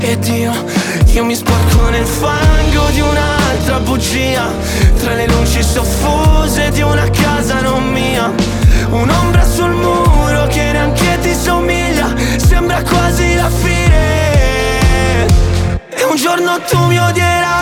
Ed io mi sporco nel fango di un'altra bugia, tra le luci soffuse di una casa non mia. Un'ombra sul muro che neanche ti somiglia, sembra quasi la fine. E un giorno tu mi odierai.